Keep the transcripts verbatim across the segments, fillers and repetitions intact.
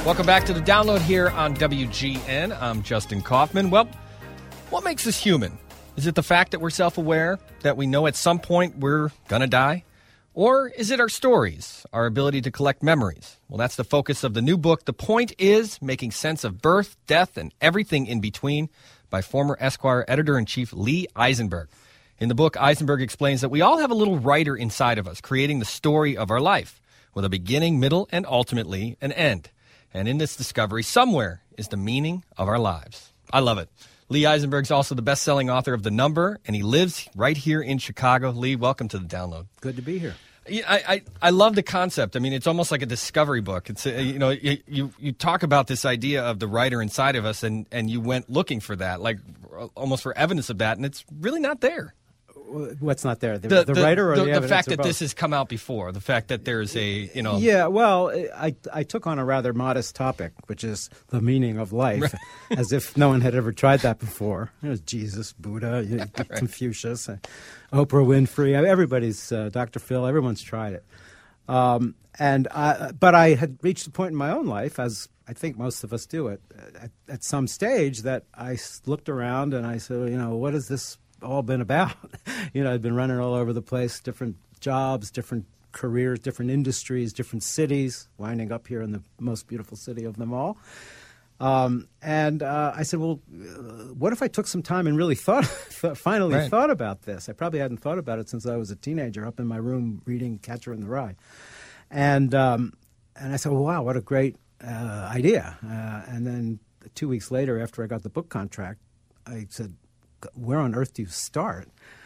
Welcome back to the Download here on W G N. I'm Justin Kaufman. Well, what makes us human? Is it the fact that we're self-aware, that we know at some point we're going to die? Or is it our stories, our ability to collect memories? Well, that's the focus of the new book, The Point Is, Making Sense of Birth, Death, and Everything in Between, by former Esquire editor-in-chief Lee Eisenberg. In the book, Eisenberg explains that we all have a little writer inside of us, creating the story of our life, with a beginning, middle, and ultimately an end. And in this discovery, somewhere is the meaning of our lives. I love it. Lee Eisenberg's also the best-selling author of The Number, and he lives right here in Chicago. Lee, welcome to the Download. Good to be here. I, I, I love the concept. I mean, it's almost like a discovery book. It's uh, you know, you, you you talk about this idea of the writer inside of us, and, and you went looking for that, like almost for evidence of that, and it's really not there. What's not there? The, the, the, the writer or the, the, the evidence? fact or that both? this has come out before, the fact that there's a, you know. Yeah, well, I, I took on a rather modest topic, which is the meaning of life, as if no one had ever tried that before. There's Jesus, Buddha, you know, right. Confucius, uh, Oprah Winfrey, everybody's, uh, Doctor Phil, everyone's tried it. Um, and I, but I had reached a point in my own life, as I think most of us do it, at, at some stage that I looked around and I said, you know, what is this all been about? You know, I'd been running all over the place, different jobs, different careers, different industries, different cities, winding up here in the most beautiful city of them all. Um, and uh, I said, well, uh, what if I took some time and really thought, finally right. thought about this? I probably hadn't thought about it since I was a teenager, up in my room reading Catcher in the Rye. And um, and I said, well, wow, what a great uh, idea. Uh, and then two weeks later, after I got the book contract, I said, where on earth do you start?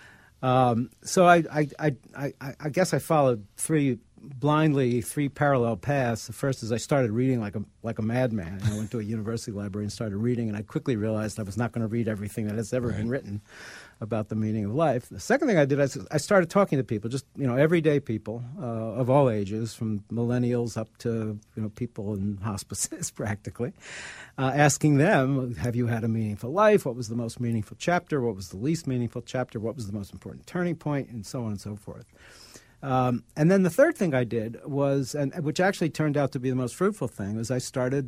Um, so I, I, I, I, I guess I followed three blindly three parallel paths. The first is I started reading like a like a madman. I went to a university library and started reading, and I quickly realized I was not going to read everything that has ever right. been written about the meaning of life. The second thing I did, I, I started talking to people, just you know, everyday people uh, of all ages, from millennials up to you know people in hospices, practically, uh, asking them, "Have you had a meaningful life? What was the most meaningful chapter? What was the least meaningful chapter? What was the most important turning point?" And so on and so forth. Um, and then the third thing I did was, and which actually turned out to be the most fruitful thing, was I started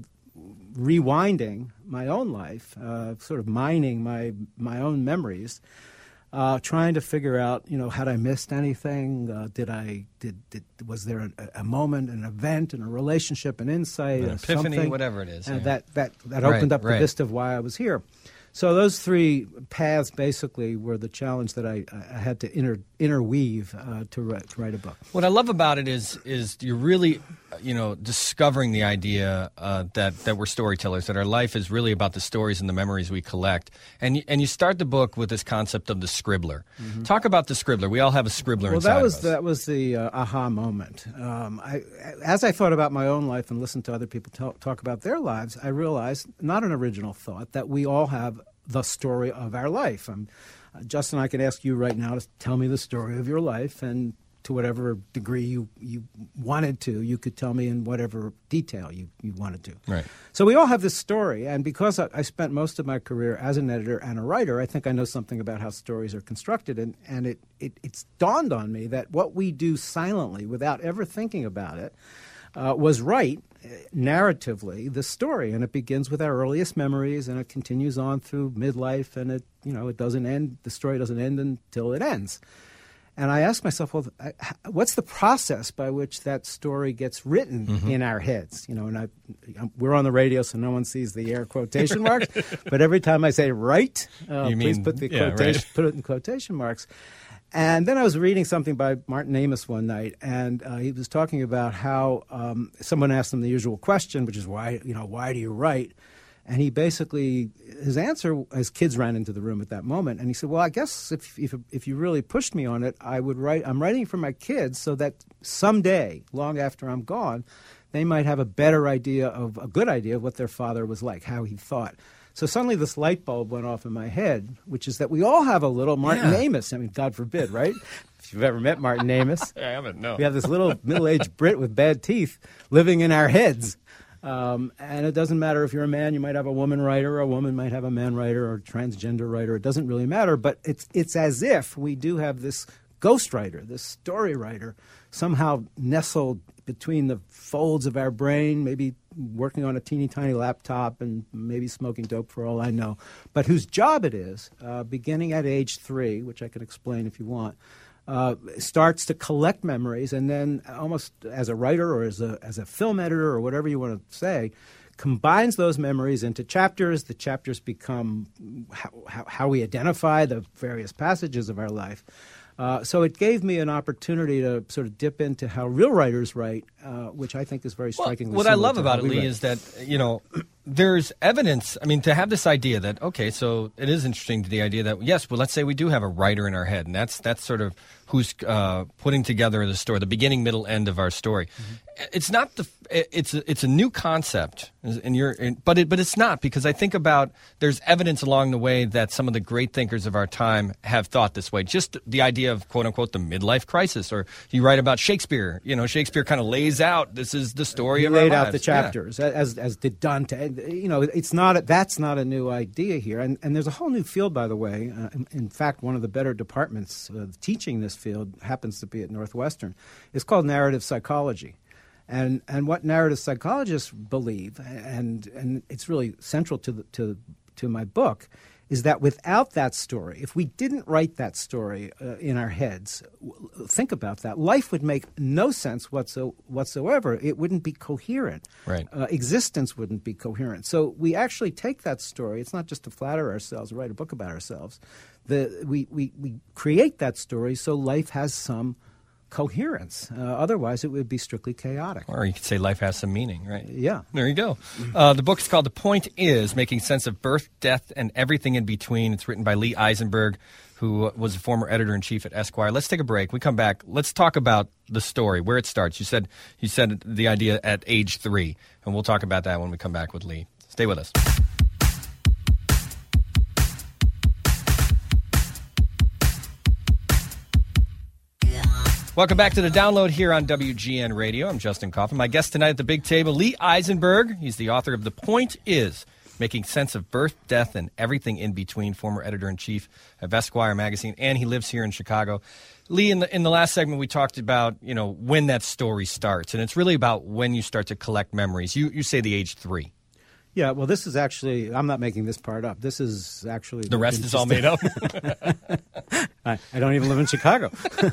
rewinding my own life, uh, sort of mining my my own memories, uh, trying to figure out, you know, had I missed anything? Uh, did I did, did was there a, a moment, an event, and a relationship, an insight, an a epiphany, something, whatever it is, uh, yeah. that that that right, opened up right. the vista of why I was here. So those three paths basically were the challenge that I, I had to inter, interweave uh, to, write, to write a book. What I love about it is is you're really, you know, discovering the idea uh, that that we're storytellers, that our life is really about the stories and the memories we collect. And you, and you start the book with this concept of the scribbler. Mm-hmm. Talk about the scribbler. We all have a scribbler well, inside that was, of us. That was the uh, aha moment. Um, I, as I thought about my own life and listened to other people talk, talk about their lives, I realized, not an original thought, that we all have the story of our life. Um, uh, Justin, I could ask you right now to tell me the story of your life, and to whatever degree you, you wanted to, you could tell me in whatever detail you, you wanted to. Right. So we all have this story, and because I, I spent most of my career as an editor and a writer, I think I know something about how stories are constructed, and, and it, it it's dawned on me that what we do silently, without ever thinking about it, uh, was right, narratively, the story, and it begins with our earliest memories, and it continues on through midlife, and it you know it doesn't end. The story doesn't end until it ends. And I asked myself, well, what's the process by which that story gets written mm-hmm. in our heads? You know, and I, we're on the radio, so no one sees the air quotation marks. But every time I say "right," uh, you please mean, put the yeah, quotation, right. put it in quotation marks. And then I was reading something by Martin Amis one night, and uh, he was talking about how um, someone asked him the usual question, which is why, you know, why do you write? And he basically, his answer, his kids ran into the room at that moment, and he said, well, I guess if if, if you really pushed me on it, I would write, I'm writing for my kids so that someday, long after I'm gone, they might have a better idea of, a good idea of what their father was like, how he thought. So suddenly this light bulb went off in my head, which is that we all have a little Martin yeah. Amis. I mean, God forbid, right? If you've ever met Martin Amis. I haven't, no. We have this little middle-aged Brit with bad teeth living in our heads. Um, and it doesn't matter if you're a man, you might have a woman writer, or a woman might have a man writer, or a transgender writer. It doesn't really matter, but it's it's as if we do have this ghostwriter, this story writer, somehow nestled between the folds of our brain, maybe working on a teeny tiny laptop and maybe smoking dope for all I know, but whose job it is, uh, beginning at age three, which I can explain if you want, uh, starts to collect memories, and then almost as a writer or as a as a film editor or whatever you want to say, combines those memories into chapters. The chapters become how, how, how we identify the various passages of our life. Uh, so it gave me an opportunity to sort of dip into how real writers write, uh, which I think is very strikingly well, what I similar love to about how it, we Lee, write. is that, you know, there's evidence. I mean, to have this idea that, okay, so it is interesting to the idea that, yes, well, let's say we do have a writer in our head, and that's that's sort of who's uh, putting together the story, the beginning, middle, end of our story. Mm-hmm. It's not the it's a, it's a new concept, and you're, but it but it's not, because I think about there's evidence along the way that some of the great thinkers of our time have thought this way. Just the idea of quote unquote the midlife crisis, or you write about Shakespeare. You know, Shakespeare kind of lays out this is the story he of laid our out lives. the chapters, yeah. as as did Dante. You know, it's not a, that's not a new idea here, and and there's a whole new field, by the way. Uh, in, in fact, one of the better departments uh, teaching this field happens to be at Northwestern. It's called narrative psychology. And and what narrative psychologists believe, and and it's really central to the, to to my book, is that without that story, if we didn't write that story uh, in our heads, w- think about that, life would make no sense whatso- whatsoever. It wouldn't be coherent. Right. Uh, existence wouldn't be coherent. So we actually take that story. It's not just to flatter ourselves, write a book about ourselves. The we we, we create that story so life has some coherence. Uh, otherwise, it would be strictly chaotic. Or you could say life has some meaning, right? Yeah. There you go. Uh, the book is called The Point Is, Making Sense of Birth, Death, and Everything in Between. It's written by Lee Eisenberg, who was a former editor-in-chief at Esquire. Let's take a break. We come back. Let's talk about the story, where it starts. You said you said the idea at age three, and we'll talk about that when we come back with Lee. Stay with us. Welcome back to the Download here on W G N Radio. I'm Justin Kaufman. My guest tonight at the big table, Lee Eisenberg. He's the author of The Point Is, Making Sense of Birth, Death, and Everything in Between, former editor-in-chief of Esquire magazine, and he lives here in Chicago. Lee, in the in the last segment, we talked about, you know, when that story starts, and it's really about when you start to collect memories. You you say the age three. Yeah, well, this is actually, I'm not making this part up. This is actually... The rest is all made up? I, I don't even live in Chicago.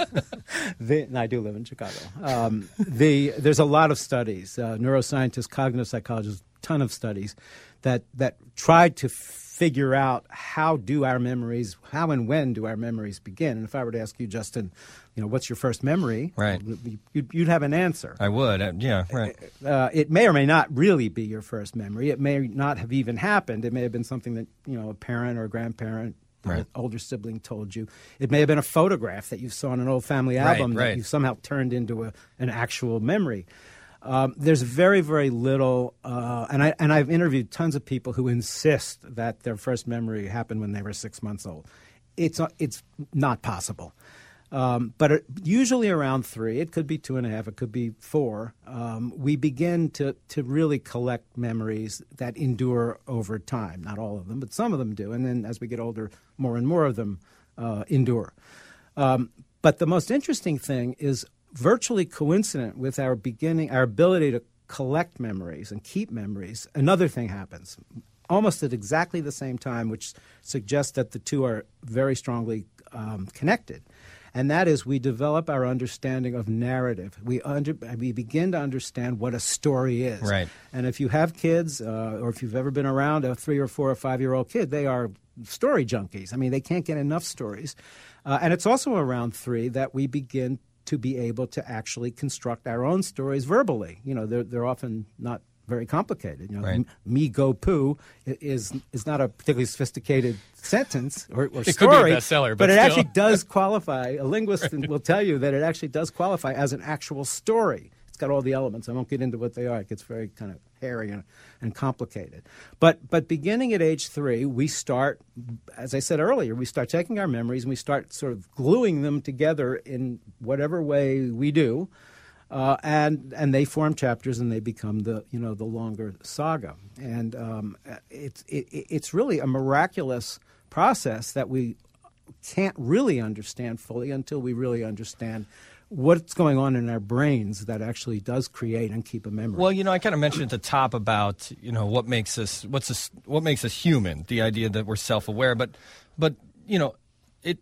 the, no, I do live in Chicago. Um, the, there's a lot of studies, uh, neuroscientists, cognitive psychologists, ton of studies that, that tried to figure out how do our memories, how and when do our memories begin. And if I were to ask you, Justin, you know, what's your first memory? Right. You'd, you'd have an answer. I would, uh, yeah, right. Uh, it may or may not really be your first memory. It may not have even happened. It may have been something that, you know, a parent or a grandparent, right. an older sibling told you. It may have been a photograph that you saw in an old family Right, album right. that you somehow turned into a, an actual memory. Um, there's very, very little, uh, and, I, and I've interviewed tons of people who insist that their first memory happened when they were six months old. It's, uh, it's not possible. Um, but it, usually around three, it could be two and a half, it could be four, um, we begin to, to really collect memories that endure over time. Not all of them, but some of them do. And then as we get older, more and more of them uh, endure. Um, but the most interesting thing is virtually coincident with our beginning, our ability to collect memories and keep memories, another thing happens almost at exactly the same time, which suggests that the two are very strongly um, connected. And that is, we develop our understanding of narrative. We under, we begin to understand what a story is. Right. And if you have kids, uh, or if you've ever been around a three or four or five-year-old kid, they are story junkies. I mean, they can't get enough stories. Uh, and it's also around three that we begin to be able to actually construct our own stories verbally. You know, they're, they're often not very complicated. You know, Right. m- me go poo is is not a particularly sophisticated sentence or, or It story. could be a bestseller, but but it still. actually does qualify. A linguist will tell you that it actually does qualify as an actual story. It's got all the elements. I won't get into what they are. It gets very kind of hairy and, and complicated. But but beginning at age three, we start, as I said earlier, we start taking our memories and we start sort of gluing them together in whatever way we do. Uh, and and they form chapters, and they become the you know the longer saga. And um, it's it, it's really a miraculous process that we can't really understand fully until we really understand what's going on in our brains that actually does create and keep a memory. Well, you know, I kind of mentioned at the top about, you know, what makes us what's us, what makes us human, the idea that we're self-aware, but but you know, it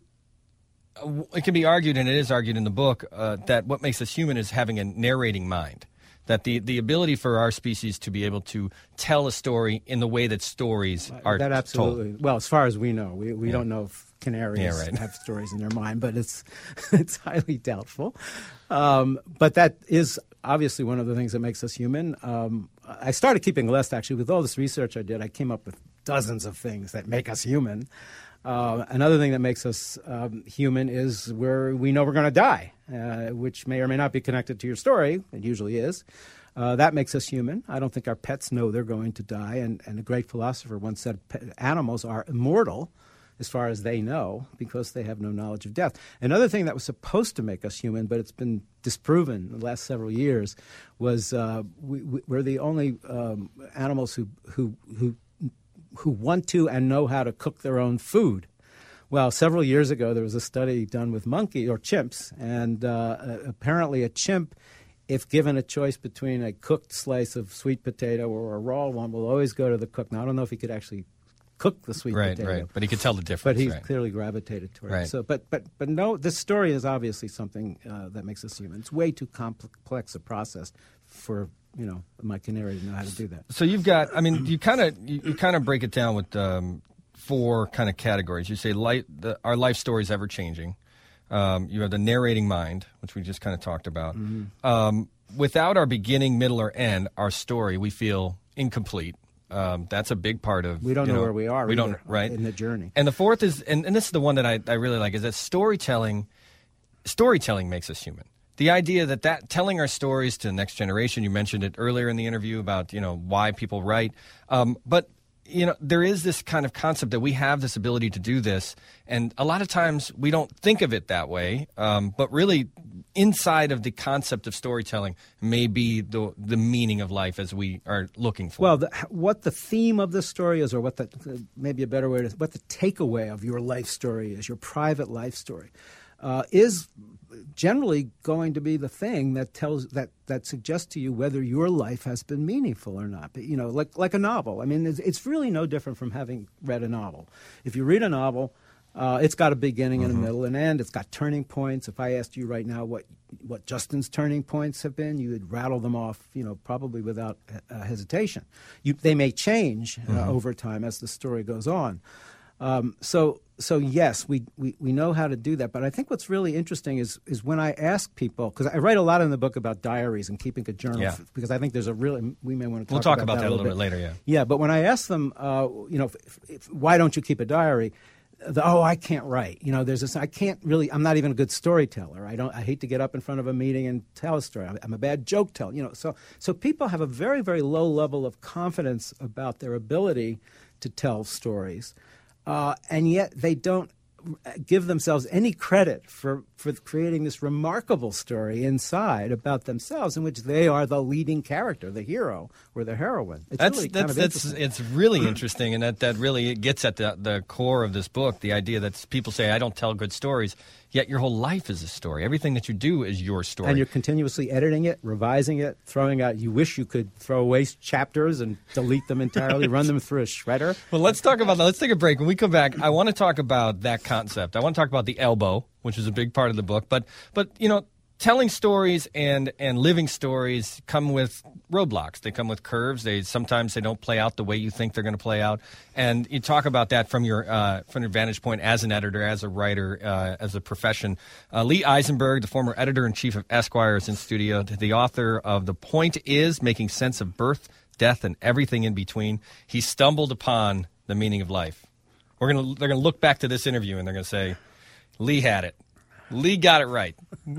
it can be argued, and it is argued in the book, uh, that what makes us human is having a narrating mind. That the, the ability for our species to be able to tell a story in the way that stories are that absolutely told. Well, as far as we know, we we Yeah. don't know if canaries Yeah, right. have stories in their mind, but it's it's highly doubtful. Um, but that is obviously one of the things that makes us human. Um, I started keeping a list, actually. With all this research I did, I came up with dozens of things that make us human. Uh, another thing that makes us um, human is where we know we're going to die, uh, which may or may not be connected to your story. It usually is. Uh, that makes us human. I don't think our pets know they're going to die. And, and a great philosopher once said pe- animals are immortal as far as they know because they have no knowledge of death. Another thing that was supposed to make us human, but it's been disproven in the last several years, was uh, we, we, we're the only um, animals who, who, who who want to and know how to cook their own food. Well, several years ago, there was a study done with monkey or chimps, and uh, apparently a chimp, if given a choice between a cooked slice of sweet potato or a raw one, will always go to the cooked. Now, I don't know if he could actually cook the sweet Right, potato. right. But he could tell the difference. But he right. clearly gravitated toward Right. it. So, but, but, but no, this story is obviously something uh, that makes us human. It's way too complex a process for, you know, my canary to know how to do that. So you've got, I mean, you kind of you, you kind of break it down with um, four kind of categories. You say life, the, our life story is ever changing. Um, you have the narrating mind, which we just kind of talked about. Mm-hmm. Um, without our beginning, middle, or end, our story, we feel incomplete. Um, that's a big part of. We don't you know, know where we are. We either, don't right in the journey. And the fourth is, and, and this is the one that I, I really like, is that storytelling. Storytelling makes us human. The idea that, that telling our stories to the next generation, you mentioned it earlier in the interview about, you know, why people write. Um, but, you know, there is this kind of concept that we have this ability to do this. And a lot of times we don't think of it that way. Um, but really inside of the concept of storytelling may be the, the meaning of life as we are looking for. Well, the, what the theme of the story is, or what the, maybe a better way to, what the takeaway of your life story is, your private life story, uh, is generally going to be the thing that tells that that suggests to you whether your life has been meaningful or not. But, you know, like like a novel. I mean, it's, it's really no different from having read a novel. If you read a novel, uh, it's got a beginning mm-hmm. and a middle and end. It's got turning points. If I asked you right now what what Justin's turning points have been, you would rattle them off, you know, probably without uh, hesitation. You, they may change uh, mm-hmm. over time as the story goes on. Um, so, so yes, we, we, we know how to do that. But I think what's really interesting is is when I ask people, because I write a lot in the book about diaries and keeping a journal, yeah. because I think there's a really, we may want to talk, we'll talk about, about that, that a little bit. bit later, yeah. Yeah, but when I ask them, uh, you know, if, if, why don't you keep a diary? The, oh, I can't write. You know, there's this, I can't really, I'm not even a good storyteller. I don't, I hate to get up in front of a meeting and tell a story. I'm, I'm a bad joke teller, you know. So, so people have a very, very low level of confidence about their ability to tell stories. Uh, and yet they don't give themselves any credit for, for creating this remarkable story inside about themselves in which they are the leading character, the hero or the heroine. It's that's really that's kind of that's it's really interesting, and that, that really gets at the the core of this book. The idea that people say I don't tell good stories, yet your whole life is a story. Everything that you do is your story, and you're continuously editing it, revising it, throwing out. You wish you could throw away chapters and delete them entirely, run them through a shredder. Well, let's talk about that. Let's take a break. When we come back, I want to talk about that concept. I want to talk about the elbow, which is a big part of the book. But, but you know, telling stories and, and living stories come with roadblocks. They come with curves. They sometimes they don't play out the way you think they're going to play out. And you talk about that from your uh, from your vantage point as an editor, as a writer, uh, as a profession. Uh, Lee Eisenberg, the former editor-in-chief of Esquire, is in studio. The author of The Point Is, Making Sense of Birth, Death, and Everything in Between. He stumbled upon the meaning of life. We're gonna they're gonna look back to this interview and they're gonna say, Lee had it. Lee got it right.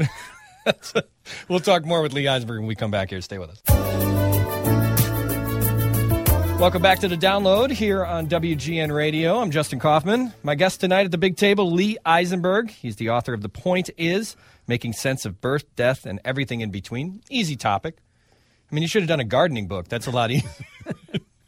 We'll talk more with Lee Eisenberg when we come back here. Stay with us. Welcome back to The Download here on W G N Radio. I'm Justin Kaufman. My guest tonight at the big table, Lee Eisenberg. He's the author of The Point Is, Making Sense of Birth, Death, and Everything in Between. Easy topic. I mean, you should have done a gardening book. That's a lot easier.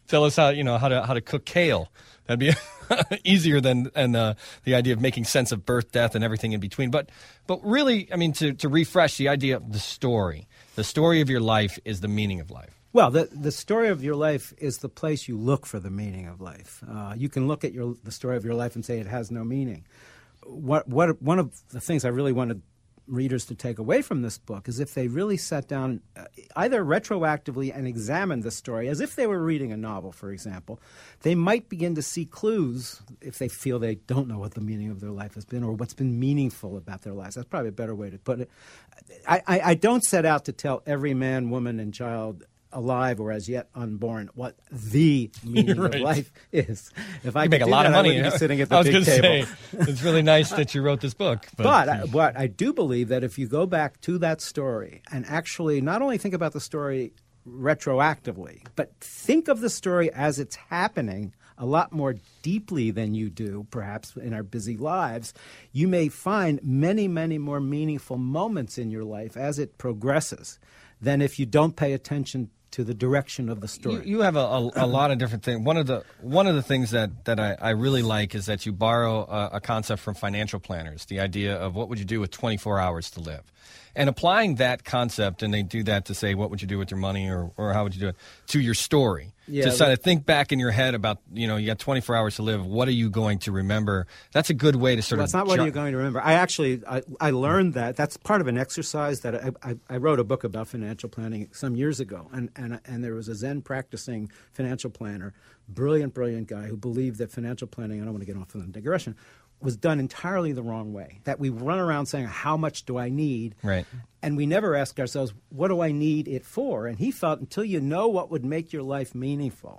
tell us how you know how to how to cook kale. That'd be easier than and uh, the idea of making sense of birth, death, and everything in between. But but really, I mean, to to refresh the idea of the story. The story of your life is the meaning of life. Well, the the story of your life is the place you look for the meaning of life. Uh, you can look at your the story of your life and say it has no meaning. What what one of the things I really wanted readers to take away from this book is if they really sat down uh, either retroactively and examined the story as if they were reading a novel, for example, they might begin to see clues if they feel they don't know what the meaning of their life has been or what's been meaningful about their lives. That's probably a better way to put it. I, I, I don't set out to tell every man, woman, and child alive or as yet unborn what the meaning right. of life is. If I you could make a do lot that, of money. I wouldn't be sitting at the I was big gonna table. Say, it's really nice that you wrote this book. But, but I, what I do believe that if you go back to that story and actually not only think about the story retroactively, but think of the story as it's happening a lot more deeply than you do, perhaps, in our busy lives, you may find many, many more meaningful moments in your life as it progresses than if you don't pay attention to the direction of the story. You, you have a, a, a lot of different things. One of the one of the things that, that I, I really like is that you borrow a, a concept from financial planners, the idea of what would you do with twenty-four hours to live. And applying that concept, and they do that to say, what would you do with your money or, or how would you do it, to your story. Yeah, to sort of think back in your head about, you know, you got twenty-four hours to live. What are you going to remember? That's a good way to sort well, of... It's not what ju- are you going to remember. I actually, I, I learned that. That's part of an exercise that I, I, I wrote a book about financial planning some years ago. And, and, and there was a Zen practicing financial planner, brilliant, brilliant guy who believed that financial planning, I don't want to get off on the digression, was done entirely the wrong way. That we run around saying, how much do I need? Right. And we never ask ourselves, what do I need it for? And he felt until you know what would make your life meaningful,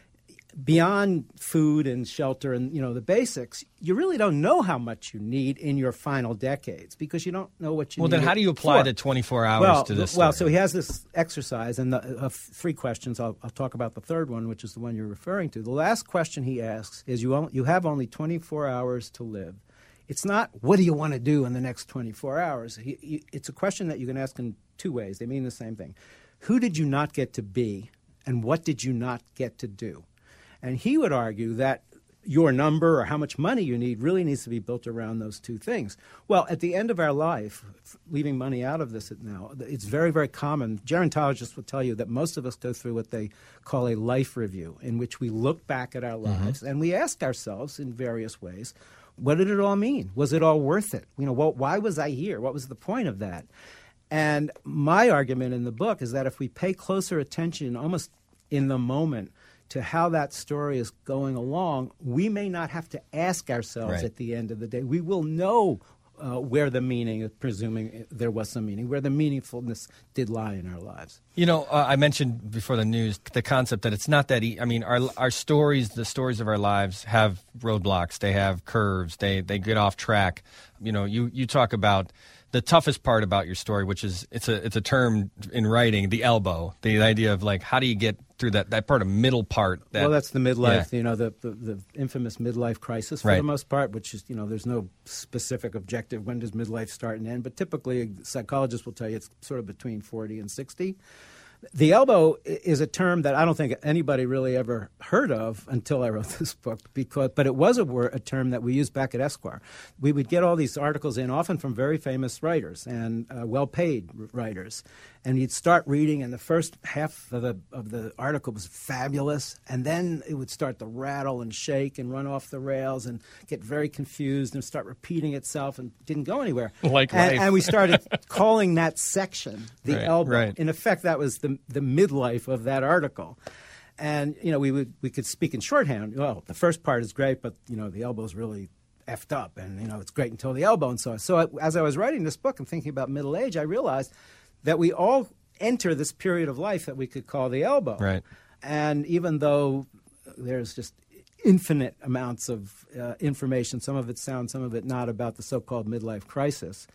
beyond food and shelter and, you know, the basics, you really don't know how much you need in your final decades because you don't know what you well, need. Well, then how do you apply for. the twenty-four hours well, to this Well, story? so he has this exercise, and the, uh, three questions. I'll, I'll talk about the third one, which is the one you're referring to. The last question he asks is, you, only, you have only twenty-four hours to live. It's not, what do you want to do in the next twenty-four hours? He, he, it's a question that you can ask in two ways. They mean the same thing. Who did you not get to be, and what did you not get to do? And he would argue that your number or how much money you need really needs to be built around those two things. Well, at the end of our life, leaving money out of this now, it's very, very common. Gerontologists will tell you that most of us go through what they call a life review, in which we look back at our lives mm-hmm. and we ask ourselves in various ways, what did it all mean? Was it all worth it? You know, well, why was I here? What was the point of that? And my argument in the book is that if we pay closer attention almost in the moment to how that story is going along, we may not have to ask ourselves right. at the end of the day. We will know uh, where the meaning, presuming there was some meaning, where the meaningfulness did lie in our lives. You know, uh, I mentioned before the news the concept that it's not that e- I mean, our our stories, the stories of our lives have roadblocks. They have curves. They they get off track. You know, you, you talk about the toughest part about your story, which is it's a it's a term in writing, the elbow, the idea of like how do you get through that, that part of middle part. That, well, that's the midlife, yeah. you know, the, the the infamous midlife crisis for right. the most part, which is, you know, there's no specific objective. When does midlife start and end? But typically, psychologists will tell you it's sort of between forty and sixty. The elbow is a term that I don't think anybody really ever heard of until I wrote this book, because, but it was a, word, a term that we used back at Esquire. We would get all these articles in, often from very famous writers and uh, well-paid writers, and you'd start reading, and the first half of the of the article was fabulous, and then it would start to rattle and shake and run off the rails and get very confused and start repeating itself and didn't go anywhere. Like and, life. and we started calling that section the right, elbow. Right. In effect, that was the the midlife of that article. And, you know, we would we could speak in shorthand. Well, the first part is great, but, you know, the elbow's really effed up, and, you know, it's great until the elbow and so on. So I, as I was writing this book and thinking about middle age, I realized that we all enter this period of life that we could call the elbow. Right. And even though there's just infinite amounts of uh, information, some of it sound, some of it not, about the so-called midlife crisis,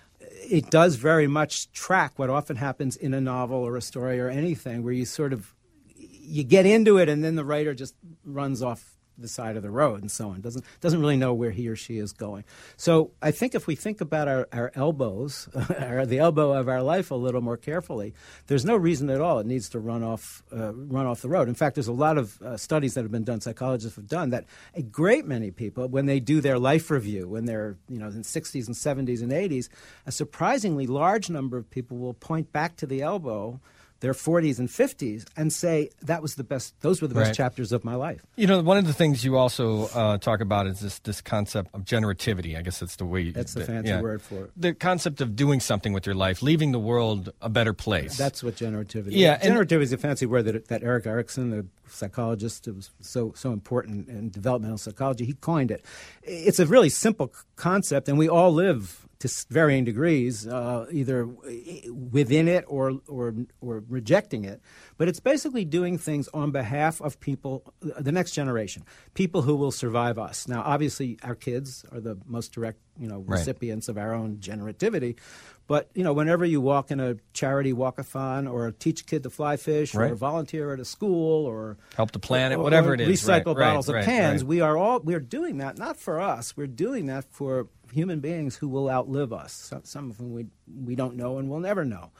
it does very much track what often happens in a novel or a story or anything, where you sort of, you get into it and then the writer just runs off the side of the road and so on. Doesn't doesn't really know where he or she is going. So I think if we think about our, our elbows, or the elbow of our life a little more carefully, there's no reason at all it needs to run off uh, run off the road. In fact, there's a lot of uh, studies that have been done, psychologists have done, that a great many people, when they do their life review, when they're you know in sixties and seventies and eighties, a surprisingly large number of people will point back to the elbow, their forties and fifties, and say that was the best. Those were the best Right. chapters of my life. You know, one of the things you also uh, talk about is this this concept of generativity. I guess that's the way. You, That's the the- fancy yeah. word for it. The concept of doing something with your life, leaving the world a better place. That's what generativity Yeah, is. and- Generativity is a fancy word that, that Eric Erickson, the psychologist who was so, so important in developmental psychology, he coined it. It's a really simple c- concept, and we all live to s- varying degrees, uh, either w- within it or, or, or rejecting it. But it's basically doing things on behalf of people, uh, the next generation, people who will survive us. Now, obviously, our kids are the most direct, you know, Right. recipients of our own generativity. But, you know, whenever you walk in a charity walkathon or teach a kid to fly fish Right. or volunteer at a school or Help the planet, or- whatever or it is. recycle Right, right, bottles right, of cans, right. we are all we're doing that not for us. We're doing that for human beings who will outlive us. Some, some of whom we we don't know and will never know.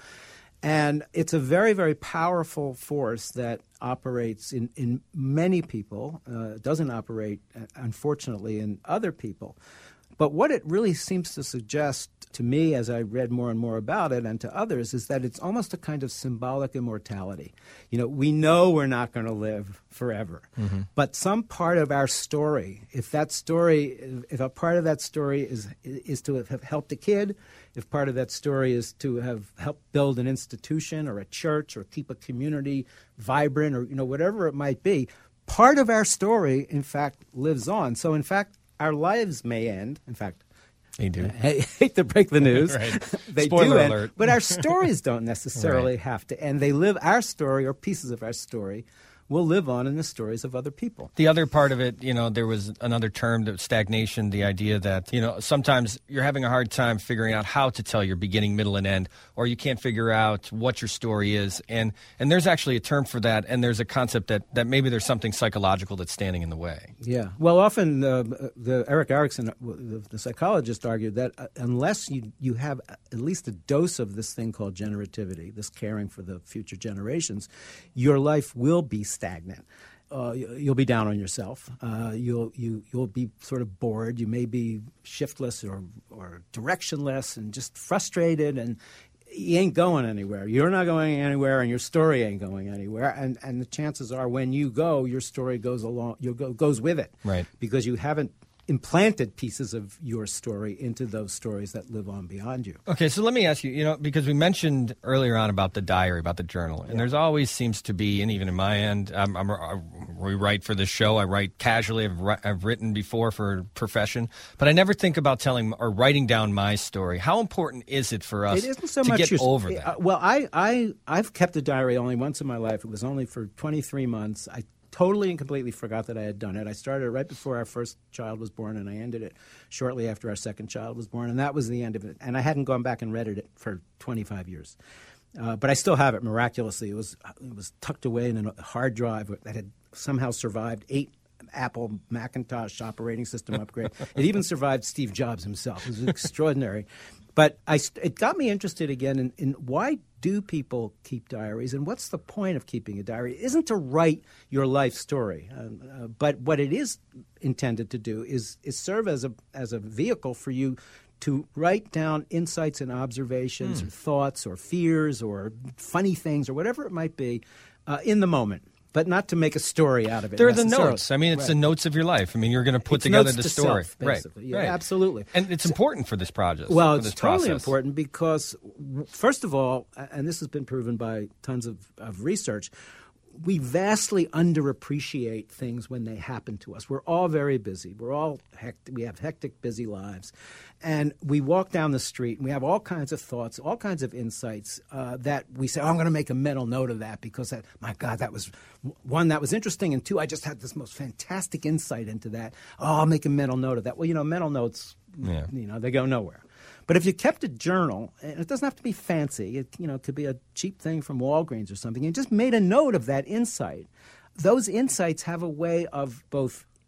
And it's a very, very powerful force that operates in, in many people. Uh, it doesn't operate, uh, unfortunately, in other people. But what it really seems to suggest to me, as I read more and more about it, and to others, is that it's almost a kind of symbolic immortality. You know, we know we're not going to live forever, Mm-hmm. but some part of our story, if that story, if a part of that story is is to have helped a kid, if part of that story is to have helped build an institution or a church or keep a community vibrant or you know whatever it might be, part of our story, in fact, lives on. So, in fact, our lives may end. In fact, They do. I hate to break the news. Right. They Spoiler do end, alert. but our stories don't necessarily Right. have to end. They live our story or pieces of our story will live on in the stories of other people. The other part of it, you know, there was another term, that stagnation, the idea that, you know, sometimes you're having a hard time figuring out how to tell your beginning, middle, and end, or you can't figure out what your story is. And and there's actually a term for that, and there's a concept that, that maybe there's something psychological that's standing in the way. Yeah. Well, often uh, the Eric Erickson, the, the psychologist, argued that uh, unless you, you have at least a dose of this thing called generativity, this caring for the future generations, your life will be stagnant. Uh, you- you'll be down on yourself. Uh, you'll you you'll be sort of bored. You may be shiftless or or directionless and just frustrated, and you ain't going anywhere. You're not going anywhere, and your story ain't going anywhere. And and the chances are, when you go, your story goes along. You go goes with it, Right. Because you haven't implanted pieces of your story into those stories that live on beyond you. Okay, so let me ask you, you know, because we mentioned earlier on about the diary, about the journal, and there's always seems to be, and even in my end, I'm, I'm, I, we write for this show, I write casually, I've, ri- I've written before for a profession, but I never think about telling or writing down my story. How important is it for us It isn't so to much get your- over uh, that? well, I, I, I've kept a diary only once in my life. It was only for twenty-three months. I totally and completely forgot that I had done it. I started it right before our first child was born, and I ended it shortly after our second child was born, and that was the end of it. And I hadn't gone back and read it for twenty-five years. Uh, but I still have it miraculously. It was, it was tucked away in a hard drive that had somehow survived eight Apple Macintosh operating system upgrade. It even survived Steve Jobs himself. It was extraordinary. But I, it got me interested again in, in why do people keep diaries, and what's the point of keeping a diary? It isn't to write your life story, uh, uh, but what it is intended to do is, is serve as a as a vehicle for you to write down insights and observations, Hmm. or thoughts, or fears, or funny things, or whatever it might be, uh, in the moment. But not to make a story out of it. They're the necessarily. notes. I mean, it's Right. the notes of your life. I mean, you're going to put It's together notes the to story. self, right. basically. Yeah, right. absolutely. And it's important for this project. Well, for it's this totally process. important because, w- first of all, a- and this has been proven by tons of, of research, we vastly underappreciate things when they happen to us. We're all very busy. We're all hectic. We have hectic, busy lives. And we walk down the street and we have all kinds of thoughts, all kinds of insights uh, that we say, oh, I'm going to make a mental note of that because, that, my God, that was, one, that was interesting, and two, I just had this most fantastic insight into that. Oh, I'll make a mental note of that. Well, you know, mental notes, Yeah. you know, they go nowhere. But if you kept a journal, and it doesn't have to be fancy, it, you know, it could be a cheap thing from Walgreens or something, and just made a note of that insight, those insights have a way of both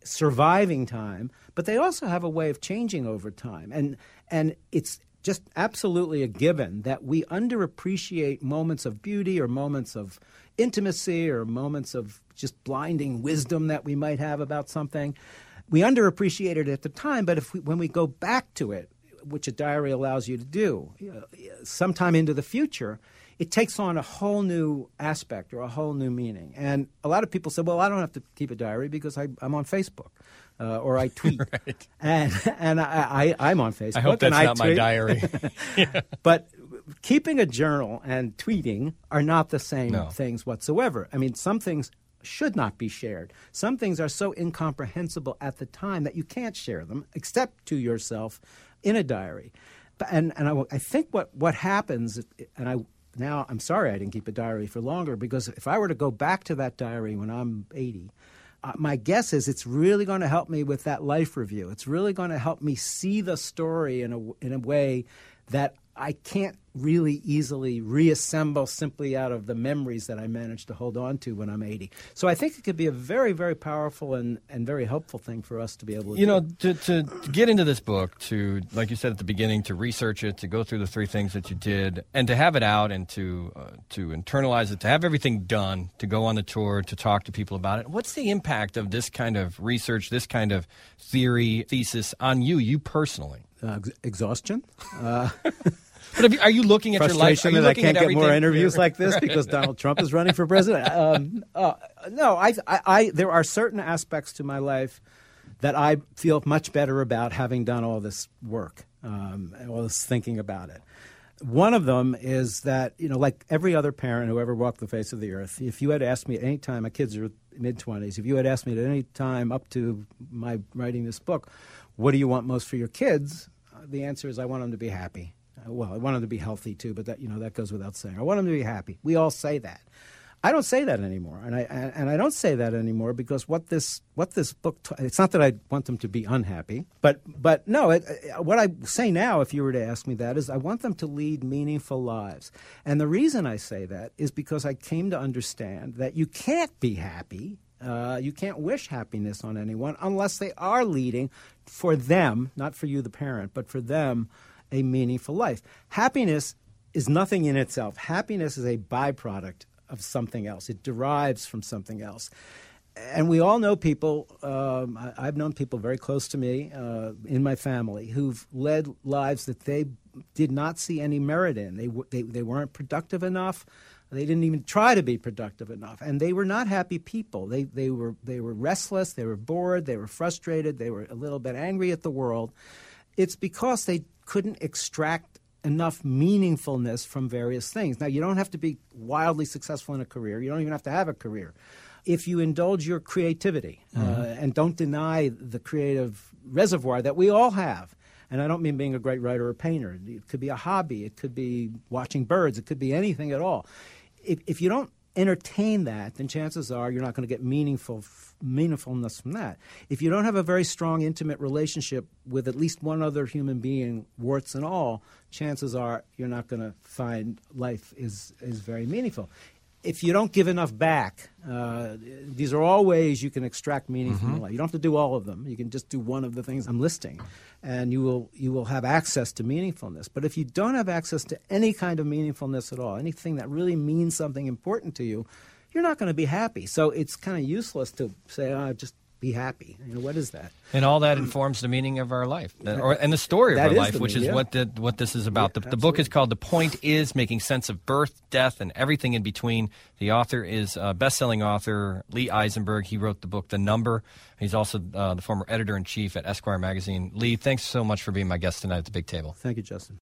surviving time, but they also have a way of changing over time. And and it's just absolutely a given that we underappreciate moments of beauty or moments of intimacy or moments of just blinding wisdom that we might have about something. We underappreciate it at the time, but if we, when we go back to it, which a diary allows you to do, sometime into the future, it takes on a whole new aspect or a whole new meaning. And a lot of people say, well, I don't have to keep a diary because I, I'm on Facebook uh, or I tweet. Right. And and I, I, I'm on Facebook. I hope that's and not I my diary. Yeah. But keeping a journal and tweeting are not the same No. things whatsoever. I mean, some things should not be shared. Some things are so incomprehensible at the time that you can't share them except to yourself in a diary. And and I, I think what, what happens, and I now I'm sorry I didn't keep a diary for longer, because if I were to go back to that diary when I'm eighty, uh, my guess is it's really going to help me with that life review. It's really going to help me see the story in a, in a way that I can't really easily reassemble simply out of the memories that I managed to hold on to when I'm eighty. So I think it could be a very, very powerful and, and very helpful thing for us to be able to You do. know, to, to, to get into this book, to, like you said at the beginning, to research it, to go through the three things that you did, and to have it out and to uh, to internalize it, to have everything done, to go on the tour, to talk to people about it. What's the impact of this kind of research, this kind of theory, thesis on you, you personally? Uh, ex- exhaustion. Uh, But have you, are you looking at your life? Are frustration you that I looking can't at get more everything- interviews like this because Donald Trump is running for president. Um, uh, no, I, I, I, there are certain aspects to my life that I feel much better about having done all this work, um, all this thinking about it. One of them is that, you know, like every other parent who ever walked the face of the earth, if you had asked me at any time, my kids are mid-twenties, if you had asked me at any time up to my writing this book, what do you want most for your kids? Uh, the answer is I want them to be happy. Uh, well, I want them to be healthy too, but that, you know, that goes without saying. I want them to be happy. We all say that. I don't say that anymore, and I and I don't say that anymore because what this what this book t- it's not that I want them to be unhappy, but but no, it, what I say now, if you were to ask me that, is I want them to lead meaningful lives, and the reason I say that is because I came to understand that you can't be happy, uh, you can't wish happiness on anyone unless they are leading for them, not for you, the parent, but for them, a meaningful life. Happiness is nothing in itself. Happiness is a byproduct of something else. It derives from something else. And we all know people, um, I, I've known people very close to me uh, in my family who've led lives that they did not see any merit in. They, w- they, they weren't productive enough. They didn't even try to be productive enough. And they were not happy people. They, they, were, they were restless. They were bored. They were frustrated. They were a little bit angry at the world. It's because they couldn't extract enough meaningfulness from various things. Now, you don't have to be wildly successful in a career. You don't even have to have a career. If you indulge your creativity mm-hmm. uh, and don't deny the creative reservoir that we all have, and I don't mean being a great writer or painter. It could be a hobby. It could be watching birds. It could be anything at all. If, if you don't entertain that, then chances are you're not going to get meaningful meaningfulness from that. If you don't have a very strong, intimate relationship with at least one other human being, warts and all, chances are you're not going to find life is is very meaningful. If you don't give enough back, uh, these are all ways you can extract meaning mm-hmm. from life. You don't have to do all of them. You can just do one of the things I'm listing, and you will you will have access to meaningfulness. But if you don't have access to any kind of meaningfulness at all, anything that really means something important to you, you're not going to be happy. So it's kind of useless to say, oh, just be happy. You know, what is that? And all that informs the meaning of our life, or, and the story of that our is life, the which meaning, is yeah. what the, what this is about. Yeah, the, the book is absolutely. called The Point Is, Making Sense of Birth, Death, and Everything in Between. The author is uh, best-selling author Lee Eisenberg. He wrote the book The Number. He's also uh, the former editor-in-chief at Esquire magazine. Lee, thanks so much for being my guest tonight at the Big Table. Thank you, Justin.